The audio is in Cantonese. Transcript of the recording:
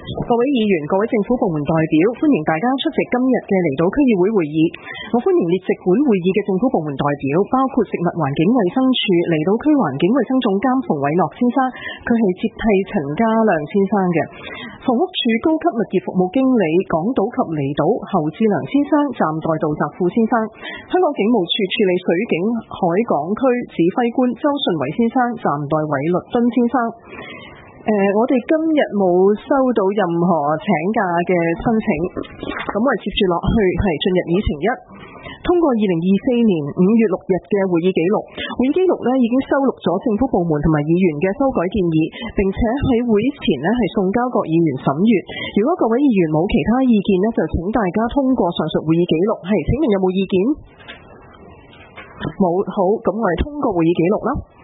各位議員、各位政府部門代表，歡迎大家出席今日嘅離島區議會會議。我歡迎列席本會議嘅政府部門代表，包括食物環境衛生署離島區環境衛生總監馮偉樂先生，佢係接替陳家亮先生嘅；房屋署高級物業服務經理港島及離島侯志良先生，暫代杜澤富先生；香港警務處處理水警海港區指揮官周順偉先生，暫代韋律敦先生。我哋今日冇收到任何請假嘅申請，咁我哋接住落去係進入議程一，通過2024年5月6日嘅會議記錄。會議記錄呢已經收錄咗政府部門同埋議員嘅修改建議，並且喺會前呢係送交各議員審閱。如果各位議員冇其他意見呢，就請大家通過上述會議記錄。請問有冇意見？冇，好，咁我哋通過會議記錄啦。